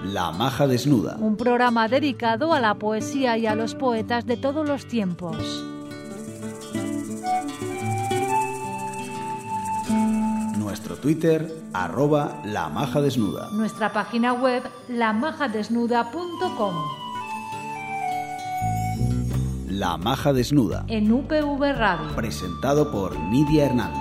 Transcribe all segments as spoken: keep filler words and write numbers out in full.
La Maja Desnuda. Un programa dedicado a la poesía y a los poetas de todos los tiempos. Nuestro Twitter, arroba La Maja Desnuda. Nuestra página web, la maja desnuda punto com. La Maja Desnuda. En U P V Radio. Presentado por Nidia Hernández.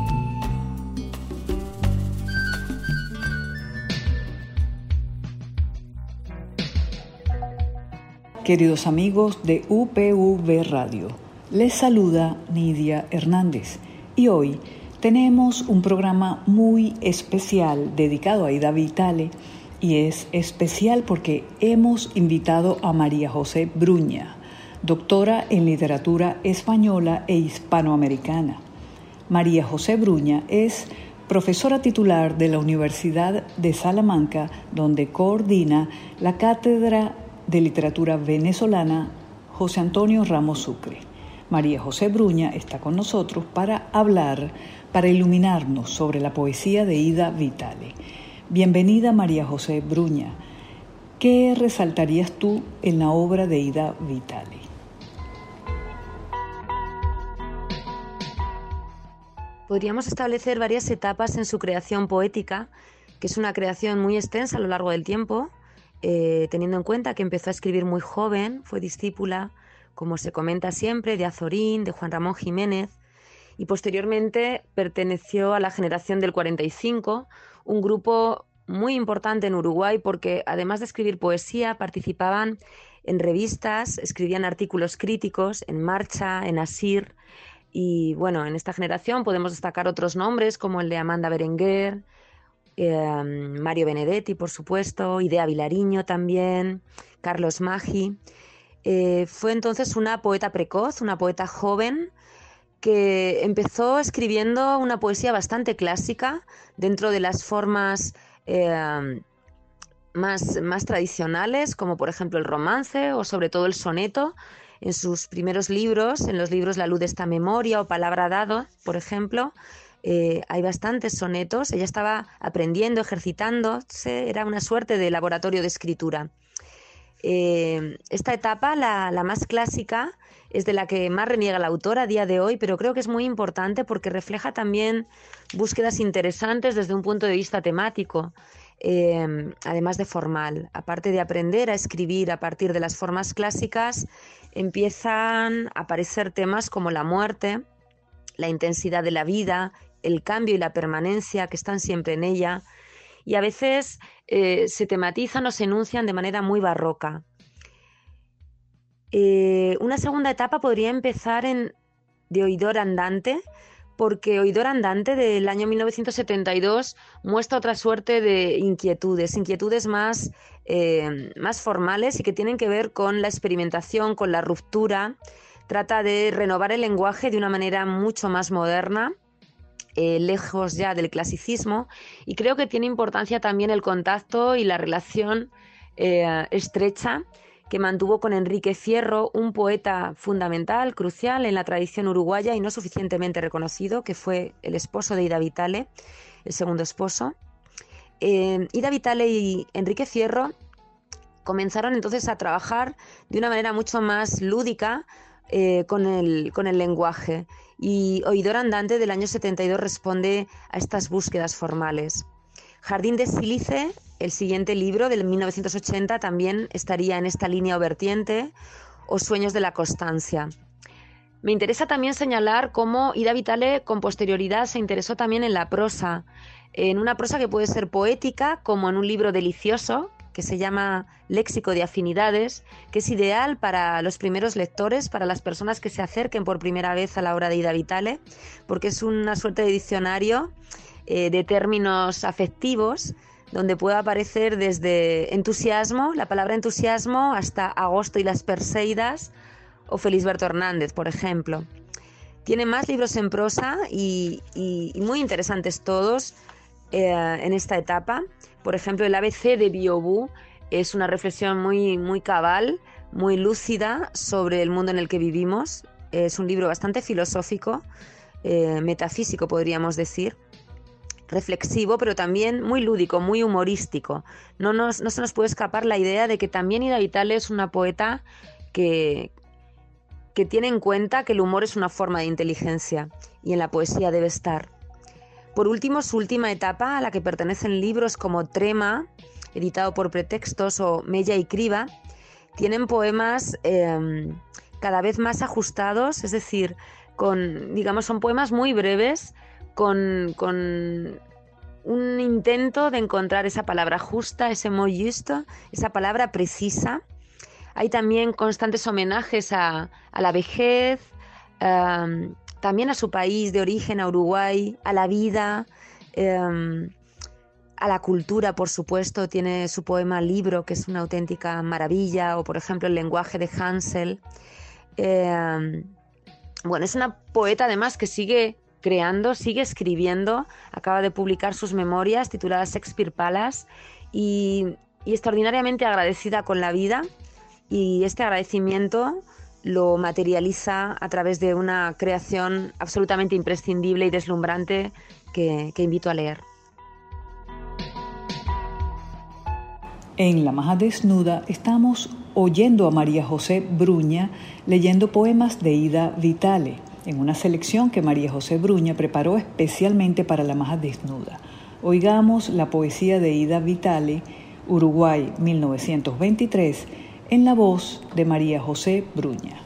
Queridos amigos de U P V Radio, les saluda Nidia Hernández y hoy tenemos un programa muy especial dedicado a Ida Vitale, y es especial porque hemos invitado a María José Bruña, doctora en literatura española e hispanoamericana. María José Bruña es profesora titular de la Universidad de Salamanca, donde coordina la cátedra de literatura venezolana José Antonio Ramos Sucre. María José Bruña está con nosotros para hablar, para iluminarnos sobre la poesía de Ida Vitale. Bienvenida, María José Bruña. ¿Qué resaltarías tú en la obra de Ida Vitale? Podríamos establecer varias etapas en su creación poética, que es una creación muy extensa a lo largo del tiempo, eh, teniendo en cuenta que empezó a escribir muy joven, fue discípula, como se comenta siempre, de Azorín, de Juan Ramón Jiménez, y posteriormente perteneció a la generación del cuarenta y cinco, un grupo muy importante en Uruguay porque además de escribir poesía participaban en revistas, escribían artículos críticos en Marcha, en Asir, y bueno, en esta generación podemos destacar otros nombres como el de Amanda Berenguer, eh, Mario Benedetti, por supuesto, Idea Vilariño también, Carlos Maggi. Eh, fue entonces una poeta precoz, una poeta joven, que empezó escribiendo una poesía bastante clásica dentro de las formas eh, más, más tradicionales, como por ejemplo el romance o sobre todo el soneto. En sus primeros libros, en los libros La luz de esta memoria o Palabra dado, por ejemplo, eh, hay bastantes sonetos. Ella estaba aprendiendo, ejercitándose, era una suerte de laboratorio de escritura. Eh, esta etapa, la, la más clásica, es de la que más reniega la autora a día de hoy, pero creo que es muy importante porque refleja también búsquedas interesantes desde un punto de vista temático, eh, además de formal. Aparte de aprender a escribir a partir de las formas clásicas, empiezan a aparecer temas como la muerte, la intensidad de la vida, el cambio y la permanencia que están siempre en ella, y a veces eh, se tematizan o se enuncian de manera muy barroca. Eh, una segunda etapa podría empezar en de Oidor Andante, porque Oidor Andante del año mil novecientos setenta y dos muestra otra suerte de inquietudes, inquietudes más, eh, más formales y que tienen que ver con la experimentación, con la ruptura. Trata de renovar el lenguaje de una manera mucho más moderna, Eh, lejos ya del clasicismo, y creo que tiene importancia también el contacto y la relación eh, estrecha que mantuvo con Enrique Fierro, un poeta fundamental, crucial en la tradición uruguaya y no suficientemente reconocido, que fue el esposo de Ida Vitale, el segundo esposo. Eh, Ida Vitale y Enrique Fierro comenzaron entonces a trabajar de una manera mucho más lúdica eh, con el, con el lenguaje. Y Oidor Andante del año setenta y dos responde a estas búsquedas formales. Jardín de Sílice, el siguiente libro del mil novecientos ochenta, también estaría en esta línea o vertiente, o Sueños de la Constancia. Me interesa también señalar cómo Ida Vitale con posterioridad se interesó también en la prosa, en una prosa que puede ser poética, como en un libro delicioso, que se llama Léxico de Afinidades, que es ideal para los primeros lectores, para las personas que se acerquen por primera vez a la obra de Ida Vitale, porque es una suerte de diccionario eh, de términos afectivos, donde puede aparecer desde entusiasmo, la palabra entusiasmo, hasta Agosto y las Perseidas, o Felisberto Hernández, por ejemplo. Tiene más libros en prosa y, y, y muy interesantes todos eh, en esta etapa. Por ejemplo, el A B C de Biobú es una reflexión muy, muy cabal, muy lúcida sobre el mundo en el que vivimos. Es un libro bastante filosófico, eh, metafísico podríamos decir. reflexivo, pero también muy lúdico, muy humorístico. No, nos, no se nos puede escapar la idea de que también Ida Vitale es una poeta que, que tiene en cuenta que el humor es una forma de inteligencia y en la poesía debe estar. Por último, su última etapa, a la que pertenecen libros como Trema, editado por Pretextos, o Mella y Criba, tienen poemas eh, cada vez más ajustados, es decir, con, digamos, son poemas muy breves, con, con un intento de encontrar esa palabra justa, ese mot juste, esa palabra precisa. Hay también constantes homenajes a, a la vejez, eh, también a su país de origen, a Uruguay, a la vida, eh, a la cultura, por supuesto. Tiene su poema Libro, que es una auténtica maravilla, o por ejemplo El lenguaje de Hansel. Eh, bueno, es una poeta además que sigue creando, sigue escribiendo, acaba de publicar sus memorias tituladas Shakespeare Palace y, y extraordinariamente agradecida con la vida, y este agradecimiento lo materializa a través de una creación absolutamente imprescindible y deslumbrante que, que invito a leer. En La Maja Desnuda estamos oyendo a María José Bruña leyendo poemas de Ida Vitale, en una selección que María José Bruña preparó especialmente para La Maja Desnuda. Oigamos la poesía de Ida Vitale, Uruguay mil novecientos veintitrés, en la voz de María José Bruña.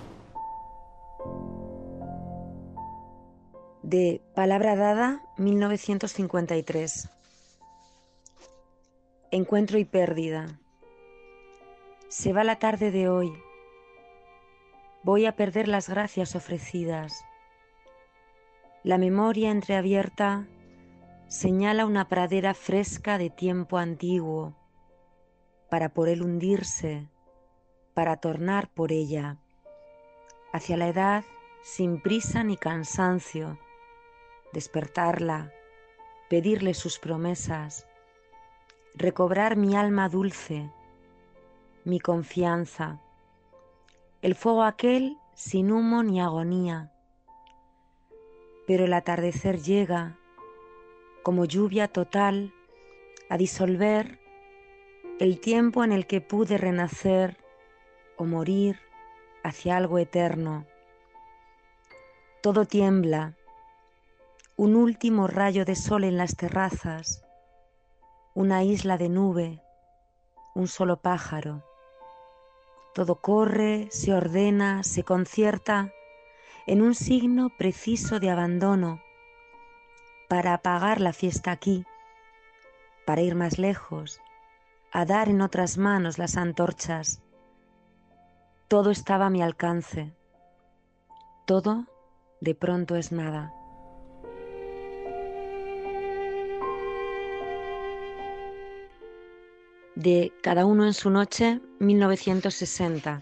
De Palabra Dada, mil novecientos cincuenta y tres. Encuentro y pérdida. Se va la tarde de hoy. Voy a perder las gracias ofrecidas. La memoria entreabierta señala una pradera fresca de tiempo antiguo, para por él hundirse, para tornar por ella, hacia la edad sin prisa ni cansancio, despertarla, pedirle sus promesas, recobrar mi alma dulce, mi confianza, el fuego aquel sin humo ni agonía. Pero el atardecer llega, como lluvia total, a disolver el tiempo en el que pude renacer o morir hacia algo eterno. Todo tiembla, un último rayo de sol en las terrazas, una isla de nube, un solo pájaro. Todo corre, se ordena, se concierta en un signo preciso de abandono, para apagar la fiesta aquí, para ir más lejos, a dar en otras manos las antorchas. Todo estaba a mi alcance, todo de pronto es nada. De Cada uno en su noche, mil novecientos sesenta.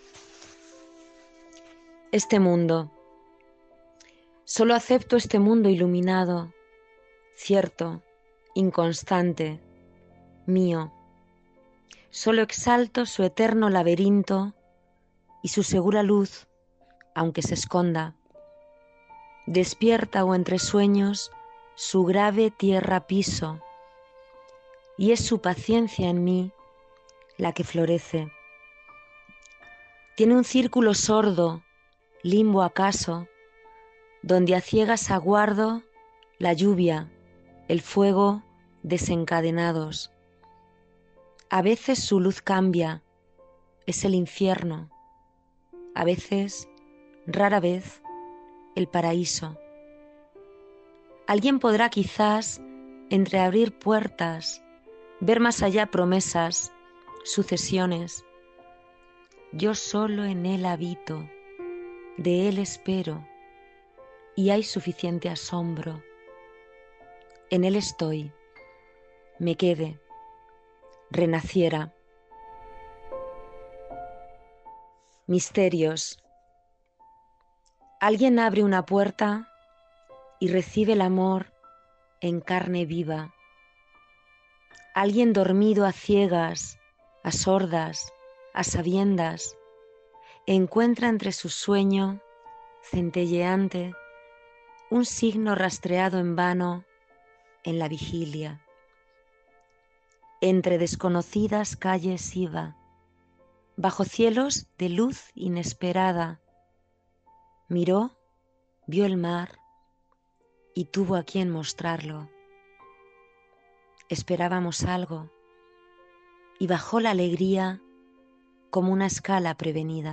Este mundo. Solo acepto este mundo iluminado, cierto, inconstante, mío. Solo exalto su eterno laberinto y su segura luz, aunque se esconda. Despierta o entre sueños su grave tierra piso, y es su paciencia en mí la que florece. Tiene un círculo sordo, limbo acaso, donde a ciegas aguardo la lluvia, el fuego desencadenados. A veces su luz cambia, es el infierno, a veces, rara vez, el paraíso. Alguien podrá quizás entreabrir puertas, ver más allá promesas, sucesiones. Yo solo en él habito, de él espero, y hay suficiente asombro. En él estoy, me quede, renaciera. Misterios. Alguien abre una puerta y recibe el amor en carne viva. Alguien dormido a ciegas, a sordas, a sabiendas, encuentra entre su sueño centelleante un signo rastreado en vano en la vigilia. Entre desconocidas calles iba, bajo cielos de luz inesperada. Miró, vio el mar y tuvo a quien mostrarlo. Esperábamos algo y bajó la alegría como una escala prevenida.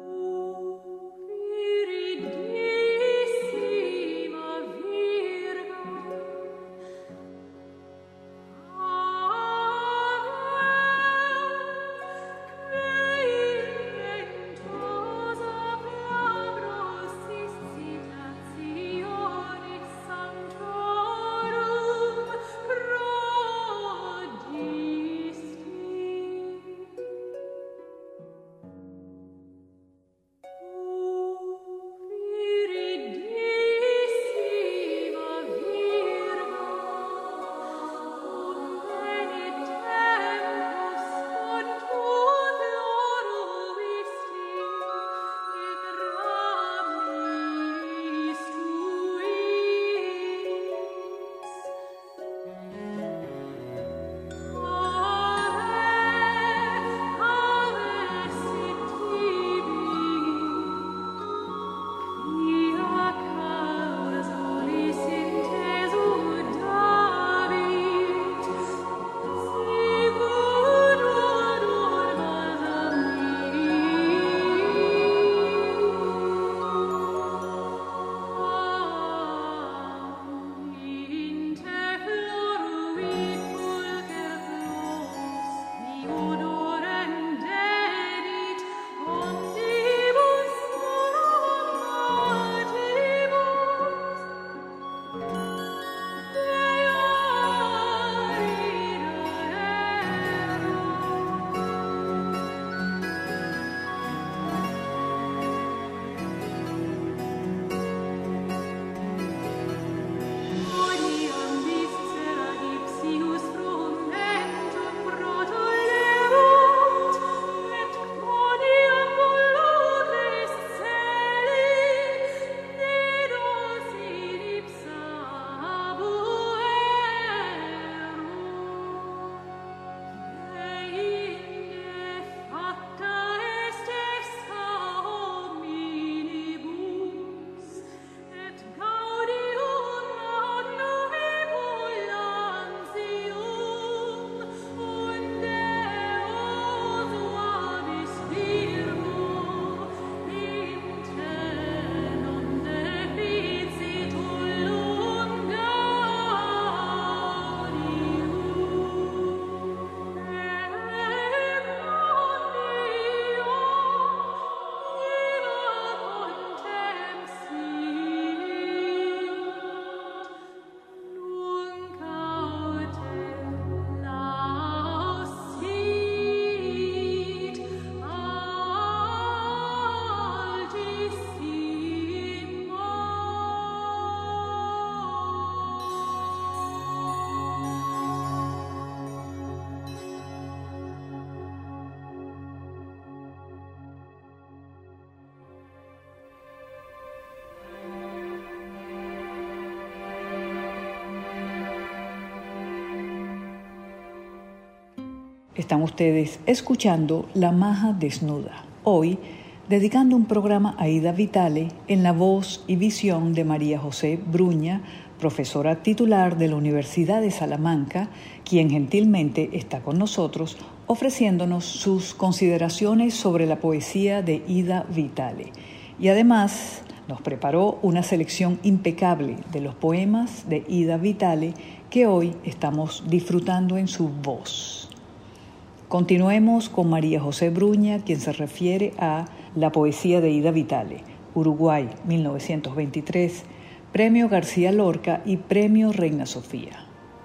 Están ustedes escuchando La Maja Desnuda, hoy dedicando un programa a Ida Vitale en la voz y visión de María José Bruña, profesora titular de la Universidad de Salamanca, quien gentilmente está con nosotros ofreciéndonos sus consideraciones sobre la poesía de Ida Vitale. Y además nos preparó una selección impecable de los poemas de Ida Vitale que hoy estamos disfrutando en su voz. Continuemos con María José Bruña, quien se refiere a la poesía de Ida Vitale, Uruguay, mil novecientos veintitrés, Premio García Lorca y Premio Reina Sofía.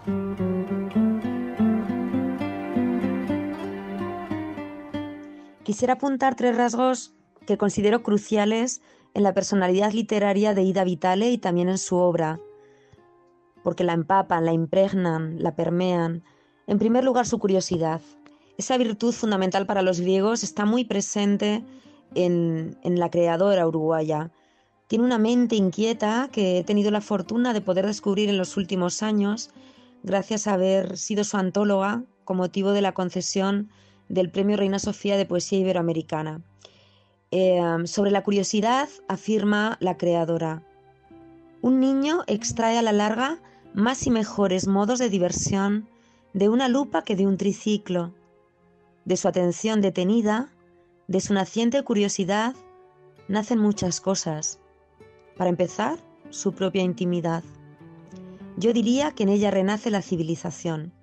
Quisiera apuntar tres rasgos que considero cruciales en la personalidad literaria de Ida Vitale y también en su obra, porque la empapan, la impregnan, la permean. En primer lugar, su curiosidad. Esa virtud fundamental para los griegos está muy presente en, en la creadora uruguaya. Tiene una mente inquieta que he tenido la fortuna de poder descubrir en los últimos años gracias a haber sido su antóloga con motivo de la concesión del Premio Reina Sofía de Poesía Iberoamericana. Eh, sobre la curiosidad afirma la creadora: un niño extrae a la larga más y mejores modos de diversión de una lupa que de un triciclo. De su atención detenida, de su naciente curiosidad, nacen muchas cosas. Para empezar, su propia intimidad. Yo diría que en ella renace la civilización.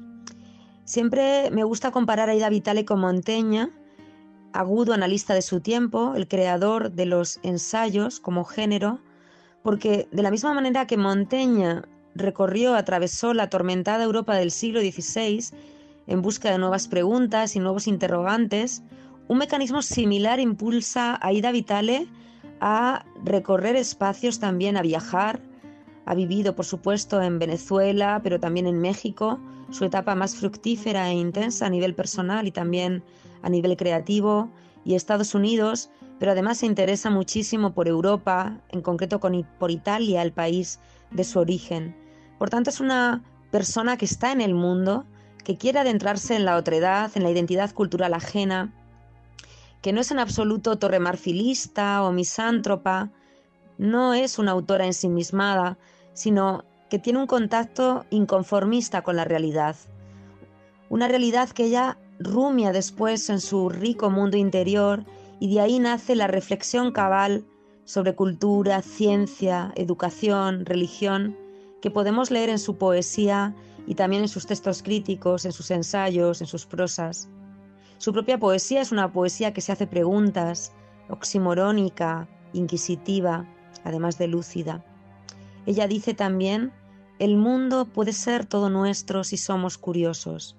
Siempre me gusta comparar a Aida Vitale con Montaigne, agudo analista de su tiempo, el creador de los ensayos como género, porque de la misma manera que Montaigne recorrió, atravesó la atormentada Europa del siglo dieciséis en busca de nuevas preguntas y nuevos interrogantes, un mecanismo similar impulsa a Aida Vitale a recorrer espacios también, a viajar. Ha vivido, por supuesto, en Venezuela, pero también en México, su etapa más fructífera e intensa a nivel personal y también a nivel creativo, y Estados Unidos, pero además se interesa muchísimo por Europa, en concreto con, por Italia, el país de su origen. Por tanto, es una persona que está en el mundo, que quiere adentrarse en la otredad, en la identidad cultural ajena, que no es en absoluto torremarfilista o misántropa, no es una autora ensimismada, sino que tiene un contacto inconformista con la realidad. Una realidad que ella rumia después en su rico mundo interior, y de ahí nace la reflexión cabal sobre cultura, ciencia, educación, religión, que podemos leer en su poesía y también en sus textos críticos, en sus ensayos, en sus prosas. Su propia poesía es una poesía que se hace preguntas, oximorónica, inquisitiva, además de lúcida. Ella dice también: el mundo puede ser todo nuestro si somos curiosos.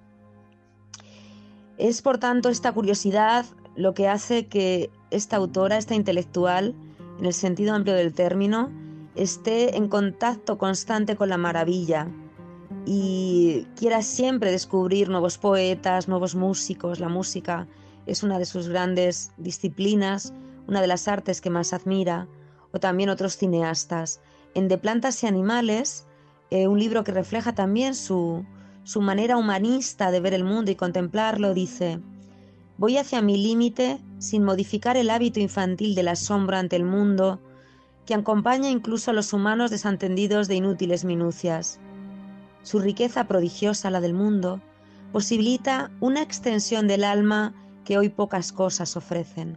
Es, por tanto, esta curiosidad lo que hace que esta autora, esta intelectual, en el sentido amplio del término, esté en contacto constante con la maravilla y quiera siempre descubrir nuevos poetas, nuevos músicos. La música es una de sus grandes disciplinas, una de las artes que más admira, o también otros cineastas. En De plantas y animales, eh, un libro que refleja también su, su manera humanista de ver el mundo y contemplarlo, dice: voy hacia mi límite sin modificar el hábito infantil del asombro ante el mundo, que acompaña incluso a los humanos desentendidos de inútiles minucias. Su riqueza prodigiosa, la del mundo, posibilita una extensión del alma que hoy pocas cosas ofrecen.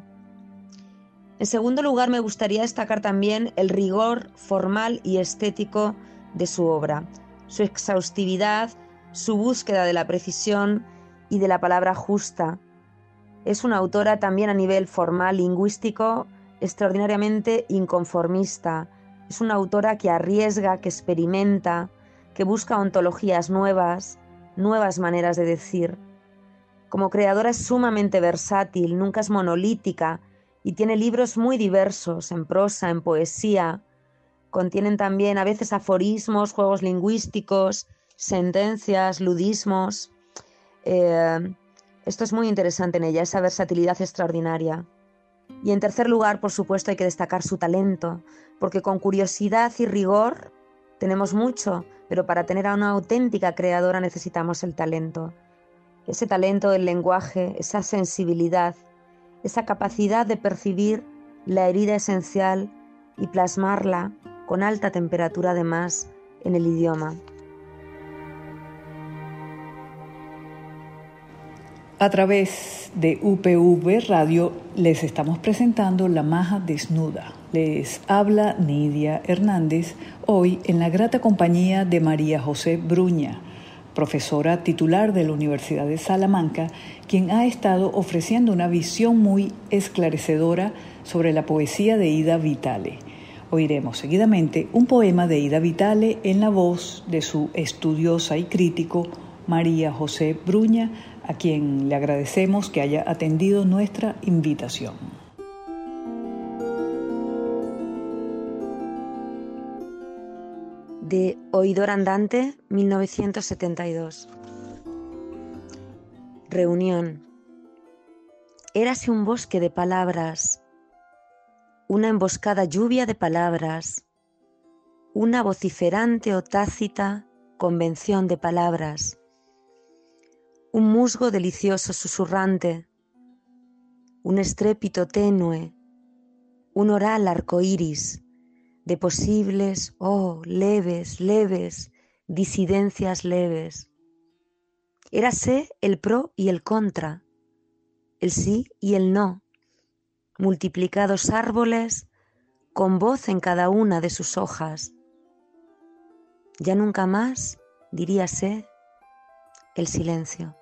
En segundo lugar, me gustaría destacar también el rigor formal y estético de su obra, su exhaustividad, su búsqueda de la precisión y de la palabra justa. Es una autora también a nivel formal, lingüístico, extraordinariamente inconformista. Es una autora que arriesga, que experimenta, que busca ontologías nuevas, nuevas maneras de decir. Como creadora es sumamente versátil, nunca es monolítica y tiene libros muy diversos, en prosa, en poesía. Contienen también a veces aforismos, juegos lingüísticos, sentencias, ludismos. Eh, esto es muy interesante en ella, esa versatilidad extraordinaria. Y en tercer lugar, por supuesto, hay que destacar su talento, porque con curiosidad y rigor tenemos mucho, pero para tener a una auténtica creadora necesitamos el talento. Ese talento del lenguaje, esa sensibilidad, esa capacidad de percibir la herida esencial y plasmarla con alta temperatura además en el idioma. A través de U P V Radio les estamos presentando La Maja Desnuda. Les habla Nidia Hernández, hoy en la grata compañía de María José Bruña, profesora titular de la Universidad de Salamanca, quien ha estado ofreciendo una visión muy esclarecedora sobre la poesía de Aida Vitale. Oiremos seguidamente un poema de Aida Vitale en la voz de su estudiosa y crítico María José Bruña, a quien le agradecemos que haya atendido nuestra invitación. De Oidor Andante, mil novecientos setenta y dos. Reunión. Érase un bosque de palabras, una emboscada lluvia de palabras, una vociferante o tácita convención de palabras, un musgo delicioso susurrante, un estrépito tenue, un oral arcoíris de posibles, oh, leves, leves, disidencias leves. Érase el pro y el contra, el sí y el no, multiplicados árboles con voz en cada una de sus hojas. Ya nunca más, diríase, el silencio.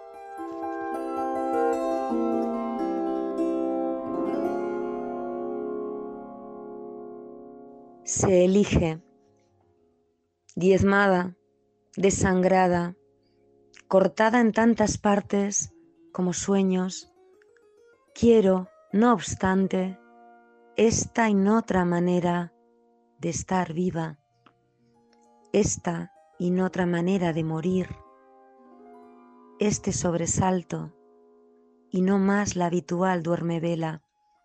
Se elige, diezmada, desangrada, cortada en tantas partes como sueños, quiero, no obstante, esta y no otra manera de estar viva, esta y no otra manera de morir, este sobresalto y no más la habitual duermevela,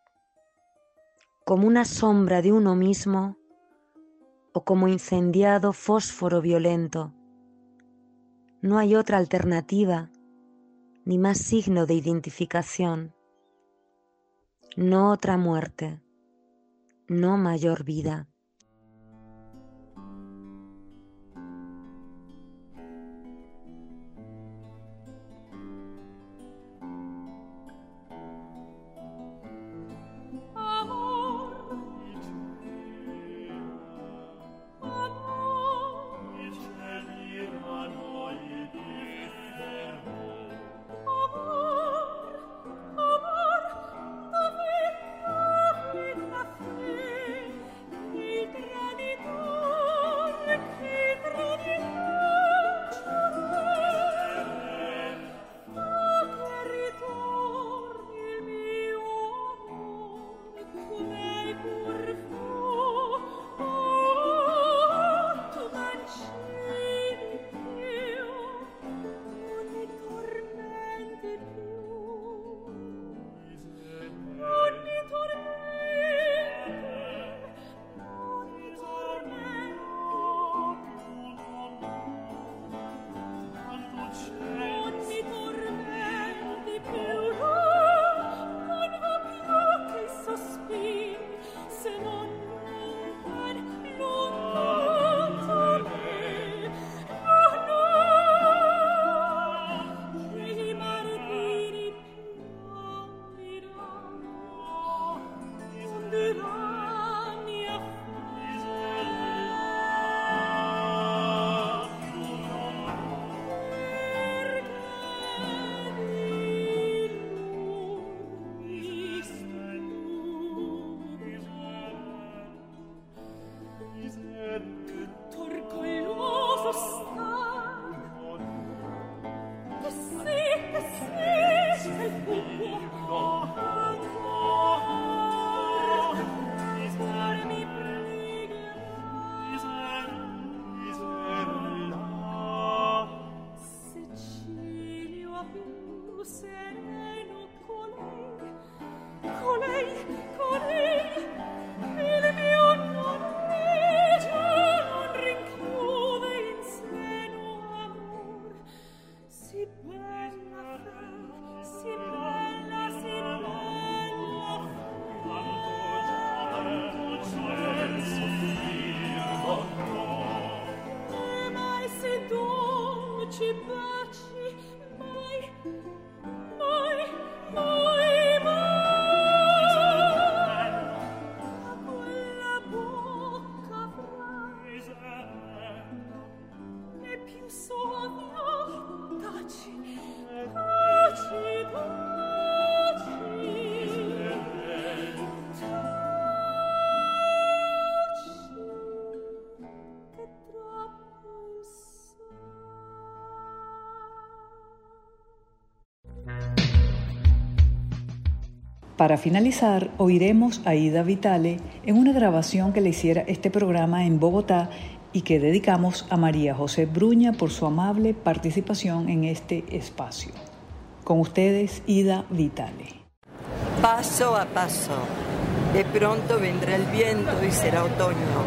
como una sombra de uno mismo o como incendiado fósforo violento. No hay otra alternativa, ni más signo de identificación. No otra muerte, no mayor vida. Para finalizar, oiremos a Ida Vitale en una grabación que le hiciera este programa en Bogotá y que dedicamos a María José Bruña por su amable participación en este espacio. Con ustedes, Ida Vitale. Paso a paso, de pronto vendrá el viento y será otoño.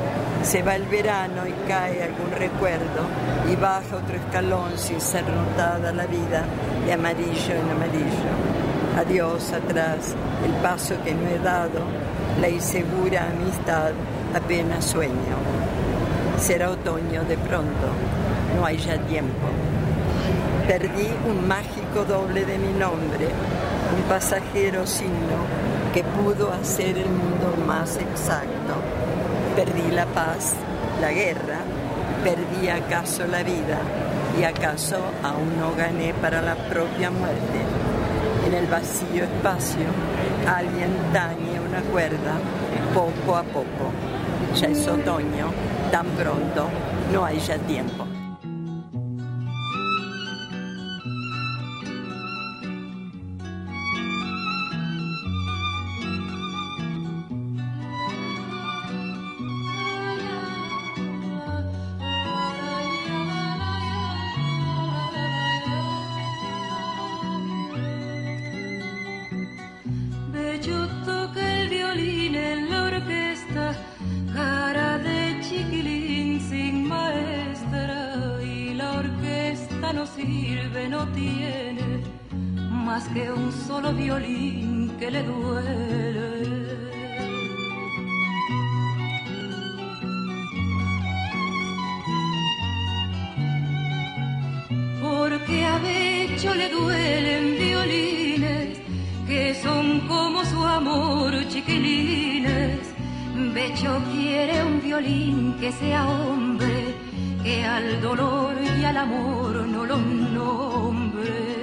Se va el verano y cae algún recuerdo y baja otro escalón sin ser notada la vida de amarillo en amarillo. Adiós atrás, el paso que no he dado, la insegura amistad, apenas sueño. Será otoño de pronto, no hay ya tiempo. Perdí un mágico doble de mi nombre, un pasajero signo que pudo hacer el mundo más exacto. Perdí la paz, la guerra, perdí acaso la vida y acaso aún no gané para la propia muerte. En el vacío espacio, alguien tañe una cuerda poco a poco. Ya es otoño, tan pronto, no hay ya tiempo. Que un solo violín que le duele. Porque a Becho le duelen violines que son como su amor, chiquilines. Becho quiere un violín que sea hombre, que al dolor y al amor no lo nombre.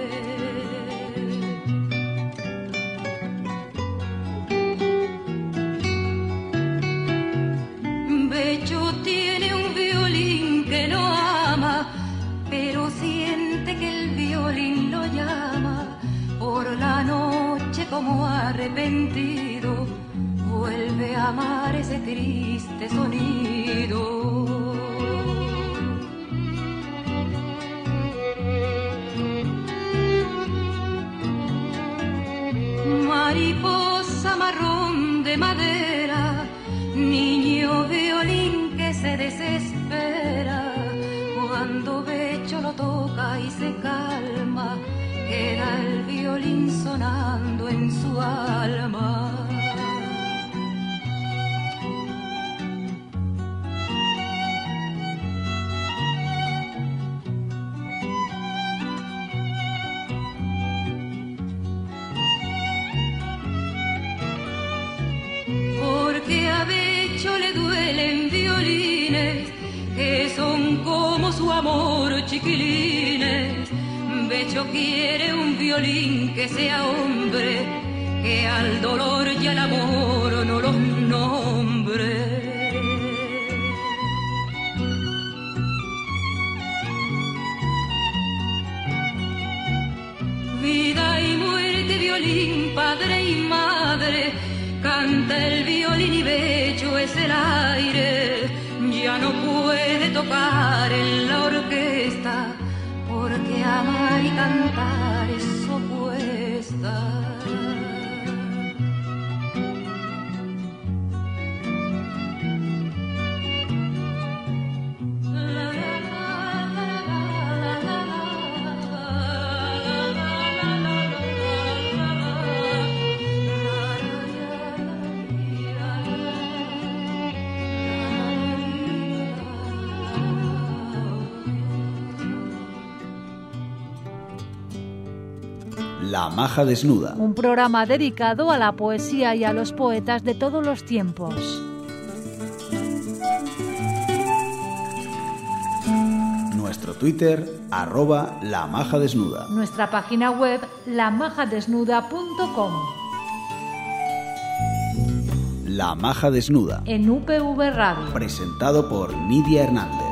Tiene un violín que no ama, pero siente que el violín lo llama. Por la noche como arrepentido, vuelve a amar ese triste sonido. Mariposa marrón de madera, niño violín que se desespera, cuando Becho lo toca y se calma, queda el violín sonando en su alma. Porque a Becho le duelen violines que son como su amor, chiquilines. Becho quiere un violín que sea hombre, que al dolor y al amor no los nombre. Vida y muerte, violín, padre y madre, canta el violín y Becho es el aire. Ya no puede tocar en la orquesta, porque amar y cantar es opuesta. La Maja Desnuda. Un programa dedicado a la poesía y a los poetas de todos los tiempos. Nuestro Twitter, arroba La Maja Desnuda. Nuestra página web, la maja desnuda punto com. La Maja Desnuda. En U P V Radio. Presentado por Nidia Hernández.